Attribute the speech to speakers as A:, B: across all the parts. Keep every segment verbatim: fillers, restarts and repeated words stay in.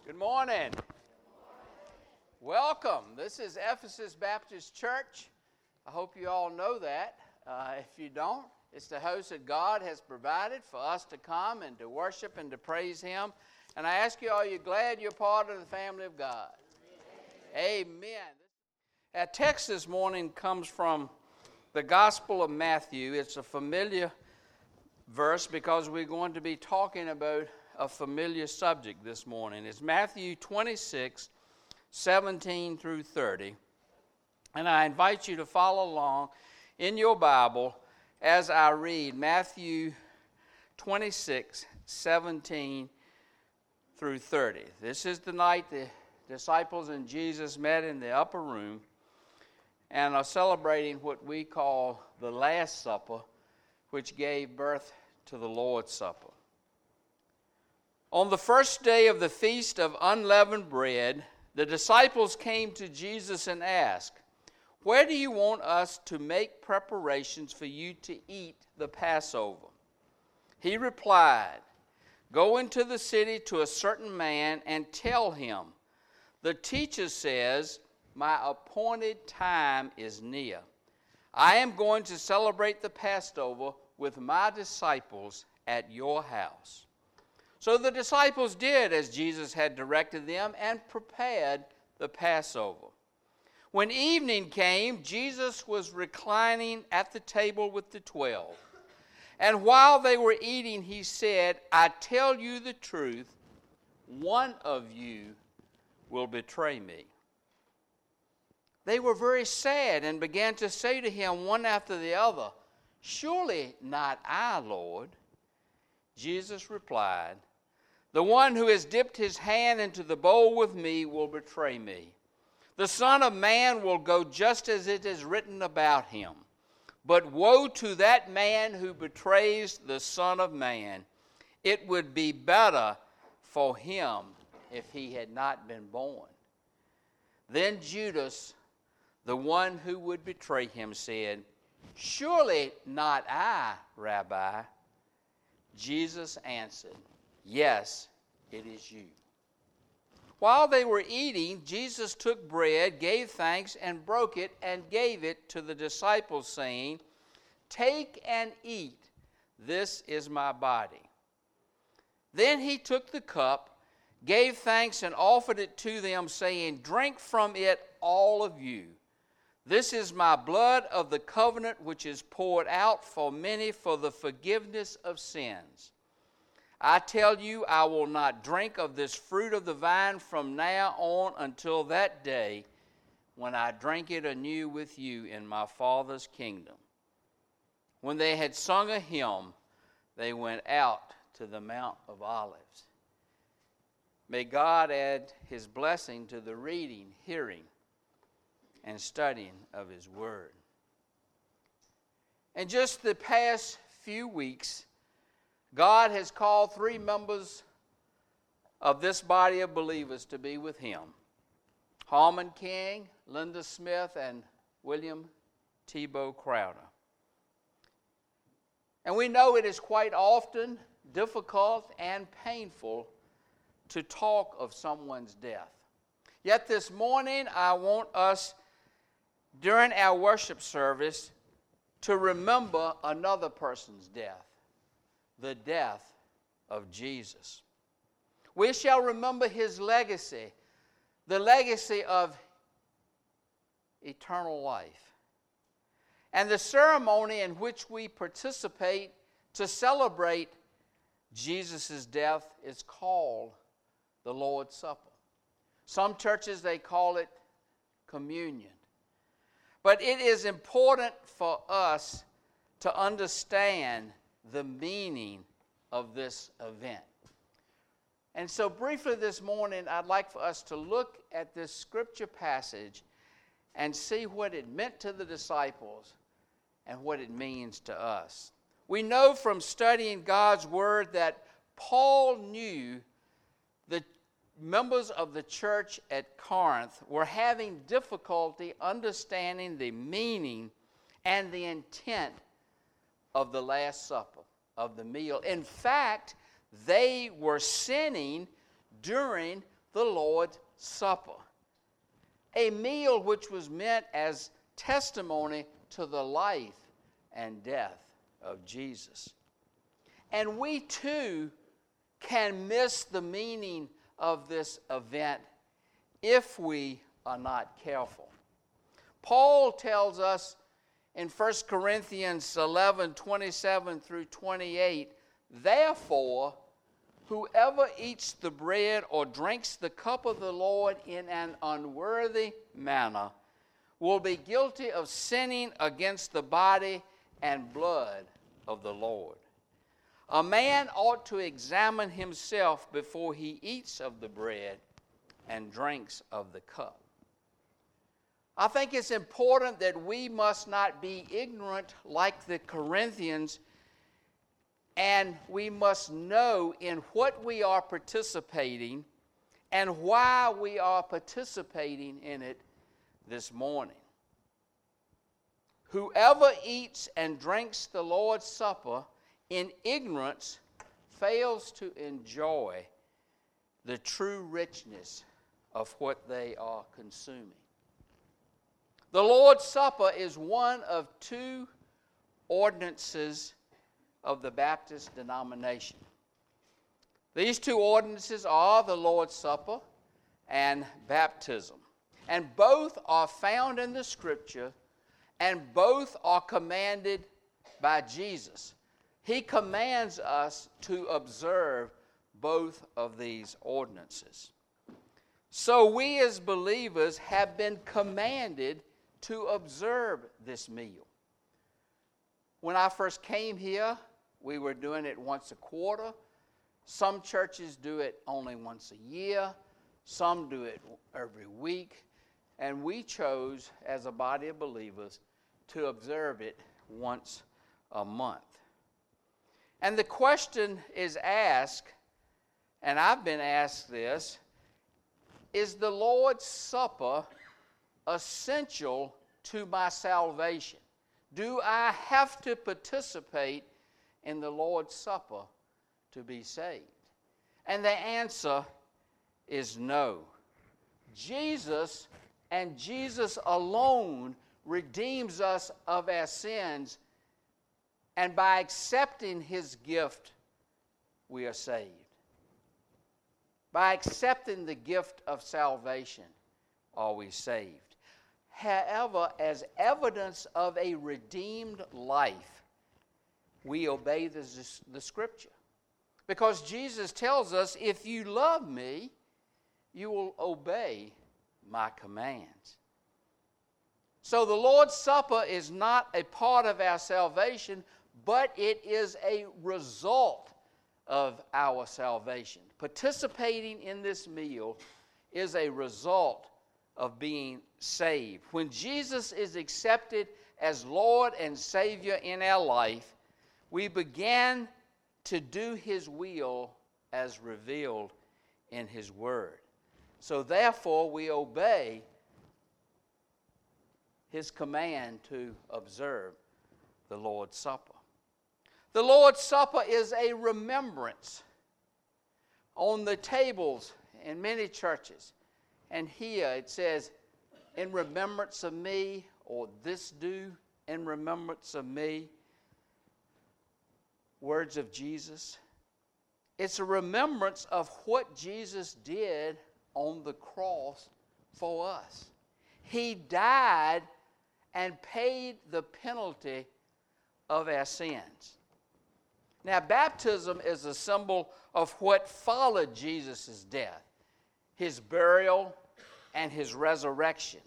A: Good morning. Welcome. This is Ephesus Baptist Church. I hope you all know that. Uh, if you don't, it's the house that God has provided for us to come and to worship and to praise Him. And I ask you, are you glad you're part of the family of God? Amen. Amen. Our text this morning comes from the Gospel of Matthew. It's a familiar verse because we're going to be talking about a familiar subject this morning. It's Matthew twenty-six, seventeen through thirty. And I invite you to follow along in your Bible as I read Matthew twenty-six, seventeen through thirty. This is the night the disciples and Jesus met in the upper room and are celebrating what we call the Last Supper, which gave birth to the Lord's Supper. On the first day of the Feast of Unleavened Bread, the disciples came to Jesus and asked, "Where do you want us to make preparations for you to eat the Passover?" He replied, "Go into the city to a certain man and tell him, 'The teacher says, my appointed time is near. I am going to celebrate the Passover with my disciples at your house.' So the disciples did as Jesus had directed them and prepared the Passover. When evening came, Jesus was reclining at the table with the twelve. And while they were eating, he said, 'I tell you the truth, one of you will betray me.' They were very sad and began to say to him one after the other, 'Surely not I, Lord.' Jesus replied, 'The one who has dipped his hand into the bowl with me will betray me. The Son of Man will go just as it is written about him. But woe to that man who betrays the Son of Man. It would be better for him if he had not been born.' Then Judas, the one who would betray him, said, 'Surely not I, Rabbi.' Jesus answered, 'Yes, it is you.' While they were eating, Jesus took bread, gave thanks, and broke it, and gave it to the disciples, saying, 'Take and eat. This is my body.' Then he took the cup, gave thanks, and offered it to them, saying, 'Drink from it, all of you. This is my blood of the covenant, which is poured out for many for the forgiveness of sins. I tell you, I will not drink of this fruit of the vine from now on until that day when I drink it anew with you in my Father's kingdom.' When they had sung a hymn, they went out to the Mount of Olives." May God add His blessing to the reading, hearing, and studying of His Word. In just the past few weeks, God has called three members of this body of believers to be with Him: Harmon King, Linda Smith, and William Tebow Crowder. And we know it is quite often difficult and painful to talk of someone's death. Yet this morning, I want us, during our worship service, to remember another person's death, the death of Jesus. We shall remember His legacy, the legacy of eternal life. And the ceremony in which we participate to celebrate Jesus' death is called the Lord's Supper. Some churches, they call it communion. But it is important for us to understand the meaning of this event. And so briefly this morning, I'd like for us to look at this scripture passage and see what it meant to the disciples and what it means to us. We know from studying God's Word that Paul knew the members of the church at Corinth were having difficulty understanding the meaning and the intent of the Last Supper, of the meal. In fact, they were sinning during the Lord's Supper, a meal which was meant as testimony to the life and death of Jesus. And we too can miss the meaning of this event if we are not careful. Paul tells us in First Corinthians eleven, twenty-seven through twenty-eight, therefore, whoever eats the bread or drinks the cup of the Lord in an unworthy manner will be guilty of sinning against the body and blood of the Lord. A man ought to examine himself before he eats of the bread and drinks of the cup. I think it's important that we must not be ignorant like the Corinthians, and we must know in what we are participating and why we are participating in it this morning. Whoever eats and drinks the Lord's Supper in ignorance fails to enjoy the true richness of what they are consuming. The Lord's Supper is one of two ordinances of the Baptist denomination. These two ordinances are the Lord's Supper and baptism. And both are found in the Scripture, and both are commanded by Jesus. He commands us to observe both of these ordinances. So we as believers have been commanded to observe this meal. When I first came here, we were doing it once a quarter. Some churches do it only once a year. Some do it every week. And we chose, as a body of believers, to observe it once a month. And the question is asked, and I've been asked this, is the Lord's Supper essential to my salvation? Do I have to participate in the Lord's Supper to be saved? And the answer is no. Jesus and Jesus alone redeems us of our sins, and by accepting His gift, we are saved. By accepting the gift of salvation, are we saved. However, as evidence of a redeemed life, we obey the, the Scripture. Because Jesus tells us, if you love me, you will obey my commands. So the Lord's Supper is not a part of our salvation, but it is a result of our salvation. Participating in this meal is a result of being saved. When Jesus is accepted as Lord and Savior in our life, we begin to do His will as revealed in His Word. So therefore, we obey His command to observe the Lord's Supper. The Lord's Supper is a remembrance. On the tables in many churches, and here it says, in remembrance of me, or this do in remembrance of me. Words of Jesus. It's a remembrance of what Jesus did on the cross for us. He died and paid the penalty of our sins. Now, baptism is a symbol of what followed Jesus' death, His burial, and His resurrection.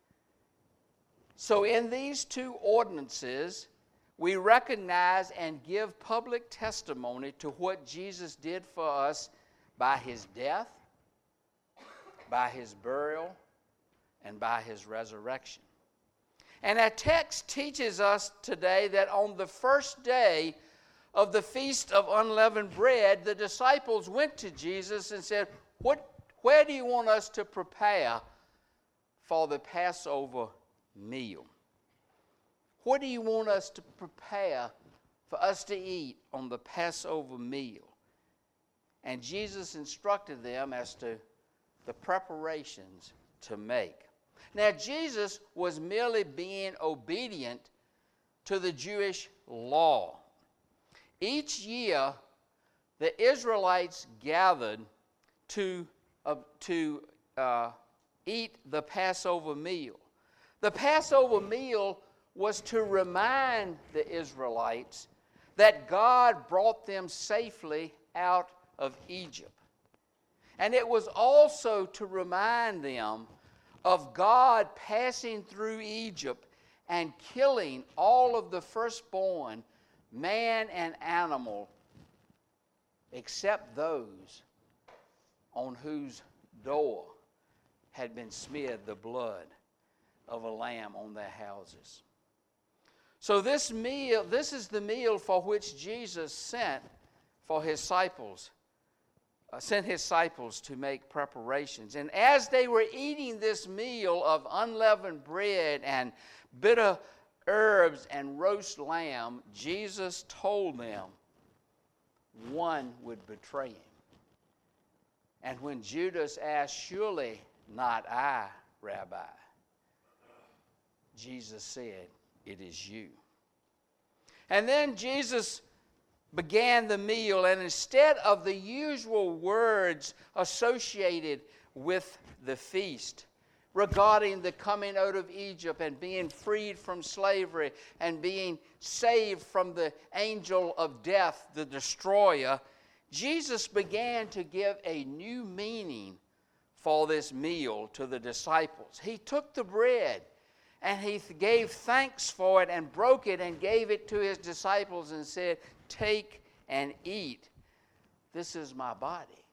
A: So in these two ordinances, we recognize and give public testimony to what Jesus did for us by His death, by His burial, and by His resurrection. And our text teaches us today that on the first day of the Feast of Unleavened Bread, the disciples went to Jesus and said, "What, where do you want us to prepare for the Passover meal? What do you want us to prepare for us to eat on the Passover meal?" And Jesus instructed them as to the preparations to make. Now, Jesus was merely being obedient to the Jewish law. Each year, the Israelites gathered to, uh, to uh, eat the Passover meal. The Passover meal was to remind the Israelites that God brought them safely out of Egypt. And it was also to remind them of God passing through Egypt and killing all of the firstborn, man and animal, except those on whose door had been smeared the blood of a lamb on their houses. So this meal, this is the meal for which Jesus sent for his disciples, uh, sent his disciples to make preparations. And as they were eating this meal of unleavened bread and bitter herbs and roast lamb, Jesus told them one would betray him. And when Judas asked, "Surely not I, Rabbi," Jesus said, "It is you." And then Jesus began the meal, and instead of the usual words associated with the feast regarding the coming out of Egypt and being freed from slavery and being saved from the angel of death, the destroyer, Jesus began to give a new meaning for this meal to the disciples. He took the bread and he gave thanks for it and broke it and gave it to his disciples and said, "Take and eat. This is my body."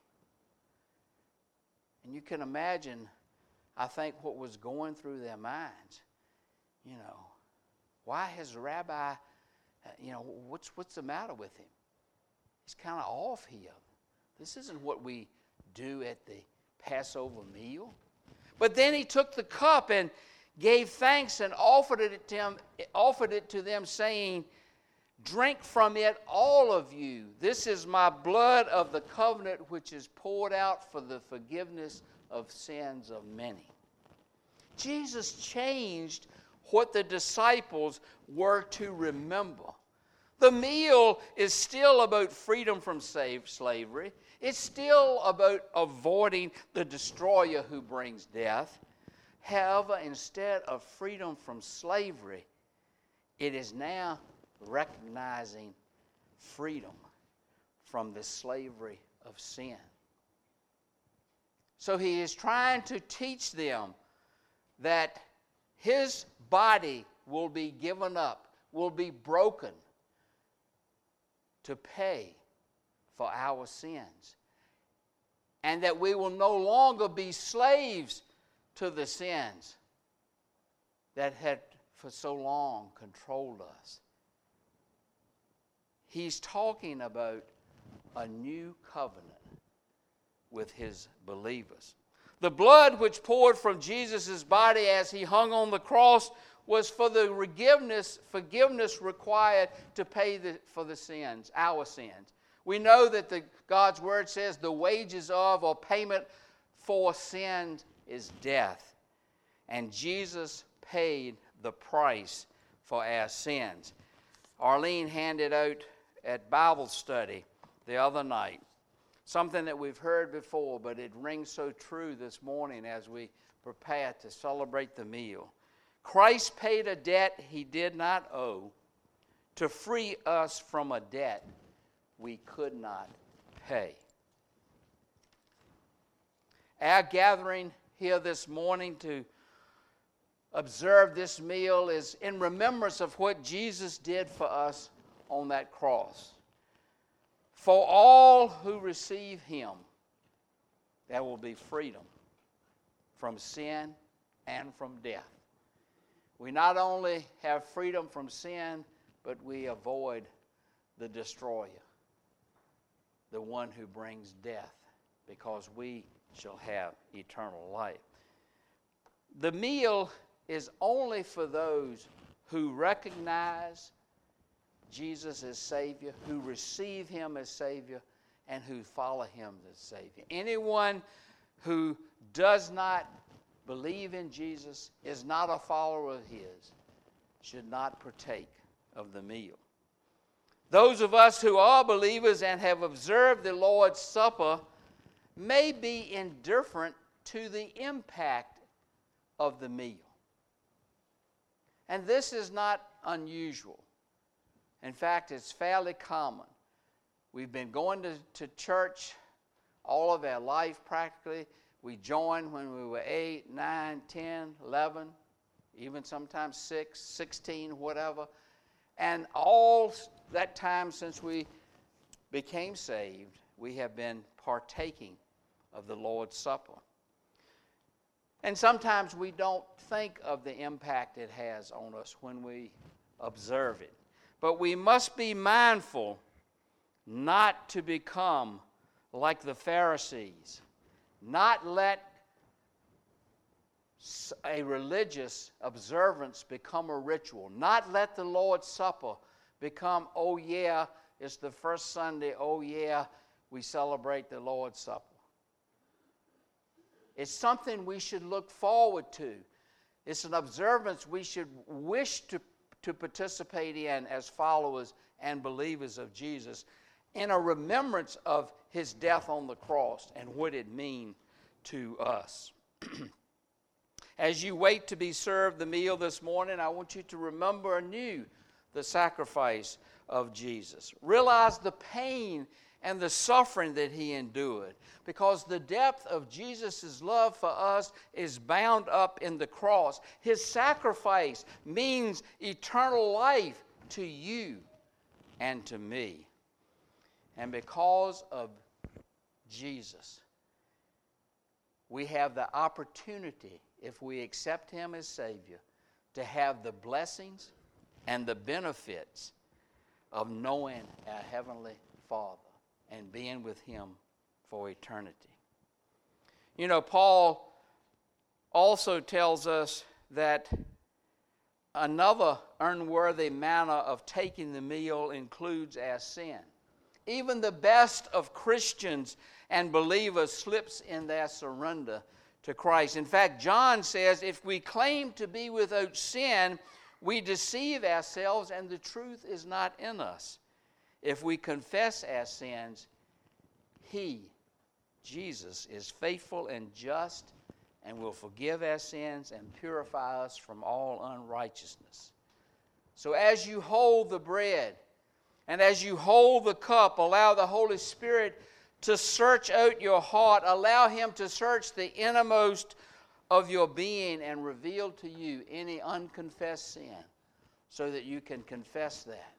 A: And you can imagine, I think, what was going through their minds. You know, why has the rabbi, you know, what's, what's the matter with him? He's kind of off here. This isn't what we do at the Passover meal. But then he took the cup and gave thanks and offered it to them, offered it to them saying, "Drink from it, all of you. This is my blood of the covenant, which is poured out for the forgiveness of sins of many." Jesus changed what the disciples were to remember. The meal is still about freedom from slavery. It's still about avoiding the destroyer who brings death. However, instead of freedom from slavery, it is now recognizing freedom from the slavery of sin. So he is trying to teach them that his body will be given up, will be broken to pay for our sins, and that we will no longer be slaves to the sins that had for so long controlled us. He's talking about a new covenant with his believers. The blood which poured from Jesus' body as he hung on the cross was for the forgiveness, forgiveness required to pay the, for the sins, our sins. We know that the, God's word says the wages of or payment for sins is death. And Jesus paid the price for our sins. Arlene handed out at Bible study the other night something that we've heard before, but it rings so true this morning as we prepare to celebrate the meal. Christ paid a debt he did not owe to free us from a debt we could not pay. Our gathering here this morning to observe this meal is in remembrance of what Jesus did for us on that cross. For all who receive him, there will be freedom from sin and from death. We not only have freedom from sin, but we avoid the destroyer, the one who brings death, because we shall have eternal life. The meal is only for those who recognize Jesus as Savior, who receive him as Savior, and who follow him as Savior. Anyone who does not believe in Jesus, is not a follower of his, should not partake of the meal. Those of us who are believers and have observed the Lord's Supper may be indifferent to the impact of the meal. And this is not unusual. In fact, it's fairly common. We've been going to, to church all of our life practically. We joined when we were eight, nine, ten, eleven, even sometimes six, sixteen, whatever. And all that time since we became saved, we have been partaking of the Lord's Supper. And sometimes we don't think of the impact it has on us when we observe it. But we must be mindful not to become like the Pharisees, not let a religious observance become a ritual, not let the Lord's Supper become, oh yeah, it's the first Sunday, oh yeah, we celebrate the Lord's Supper. It's something we should look forward to. It's an observance we should wish to, to participate in as followers and believers of Jesus, in a remembrance of his death on the cross and what it means to us. As you wait to be served the meal this morning, I want you to remember anew the sacrifice of Jesus. Realize the pain and the suffering that he endured, because the depth of Jesus' love for us is bound up in the cross. His sacrifice means eternal life to you and to me. And because of Jesus, we have the opportunity, if we accept him as Savior, to have the blessings and the benefits of knowing our Heavenly Father and being with him for eternity. You know, Paul also tells us that another unworthy manner of taking the meal includes our sin. Even the best of Christians and believers slips in their surrender to Christ. In fact, John says, if we claim to be without sin, we deceive ourselves and the truth is not in us. If we confess our sins, he, Jesus, is faithful and just and will forgive our sins and purify us from all unrighteousness. So as you hold the bread and as you hold the cup, allow the Holy Spirit to search out your heart. Allow him to search the innermost of your being and reveal to you any unconfessed sin so that you can confess that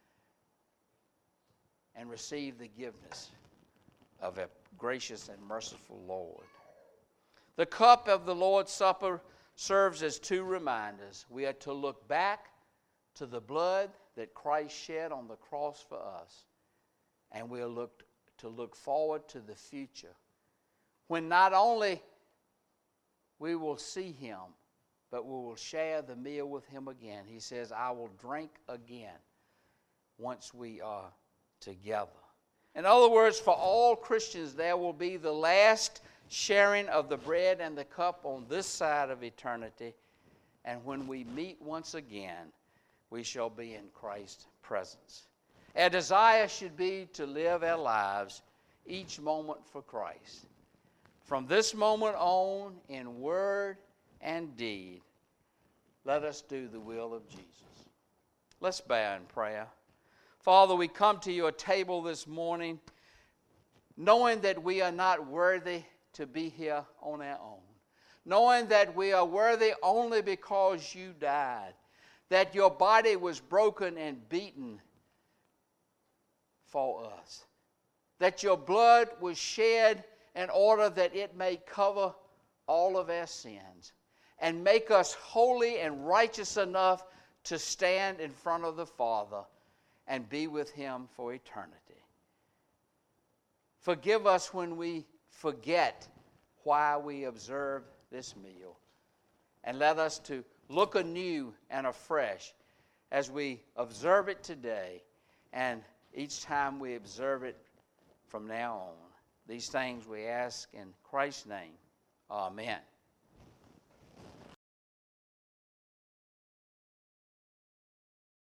A: and receive the forgiveness of a gracious and merciful Lord. The cup of the Lord's Supper serves as two reminders. We are to look back to the blood that Christ shed on the cross for us, and we are look, to look forward to the future, when not only we will see him, but we will share the meal with him again. He says, I will drink again once we are together. In other words, for all Christians, there will be the last sharing of the bread and the cup on this side of eternity. And when we meet once again, we shall be in Christ's presence. Our desire should be to live our lives each moment for Christ. From this moment on, in word and deed, let us do the will of Jesus. Let's bow in prayer. Father, we come to your table this morning knowing that we are not worthy to be here on our own, knowing that we are worthy only because you died, that your body was broken and beaten for us, that your blood was shed in order that it may cover all of our sins and make us holy and righteous enough to stand in front of the Father and be with him for eternity. Forgive us when we forget why we observe this meal, and let us to look anew and afresh as we observe it today and each time we observe it from now on. These things we ask in Christ's name. Amen.